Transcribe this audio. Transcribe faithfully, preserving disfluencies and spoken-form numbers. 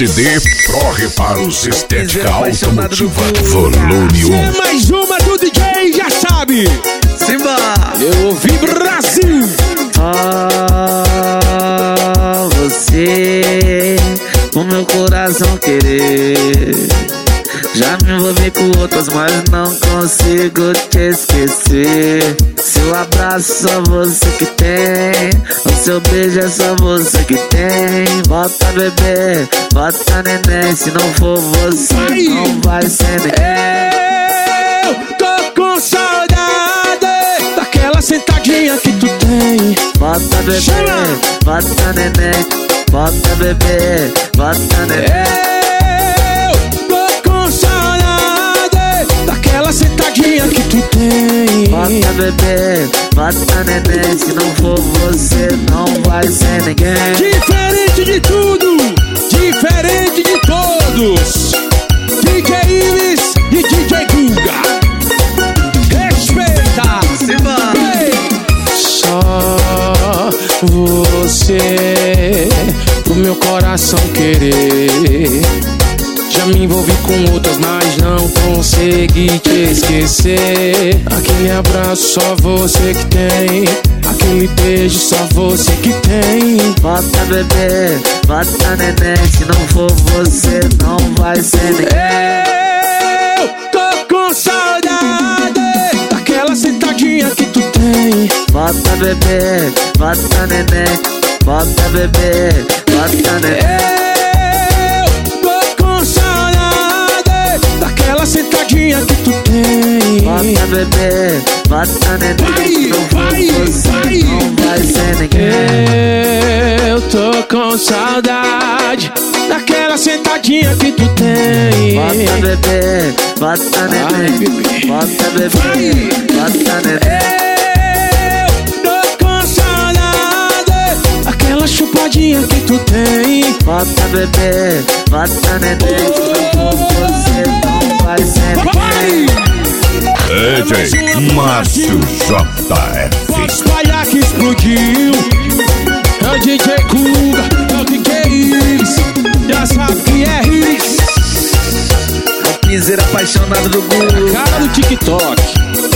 C D Pro Reparos Estética Automotiva Volume um. É mais uma do D J, já sabe. Simba! Eu ouvi Brasil. Ah, você, o meu coração querer. Já me envolvi com outras, mas não consigo te esquecer. Seu abraço só você que tem, o seu beijo é só você que tem. Bota bebê, bota neném, se não for você Vai. não vai ser ninguém. Eu tô com saudade daquela sentadinha que tu tem. Bota bebê, Chama. bota neném, bota bebê, bota neném. Eu tô com saudade daquela sentadinha que tu tem. Bota bebê, bota neném, se não for você não vai ser ninguém. Diferente de tudo, diferente de todos, D J Ives e D J Guga. Respeita. Simba! Só você, pro meu coração querer. Já me envolvi com outras, mas não consegui te esquecer. Aquele abraço só você que tem, aquele beijo só você que tem. Bota bebê, bota neném, se não for você não vai ser ninguém. Eu tô com saudade daquela sentadinha que tu tem. Bota bebê, bota neném, bota bebê, bota neném. Eu tô com saudade daquela sentadinha que tu tem. Bota bebê, bota neném, se não for Vai, você vai, não vai ser ninguém. Eu tô com saudade daquela sentadinha que tu tem. Bota bebê, bota Ai, neném, bebê. bota bebê, bota neném. Eu tô com saudade Aquela chupadinha que tu tem. Bota bebê, bota neném, se não for você não vai ser Vai! D J Márcio J Pode F. espalhar que explodiu. É o D J Guga, é o D J Ives. Já sabe que é Ives. O piseiro apaixonado do Guga. Cara do TikTok.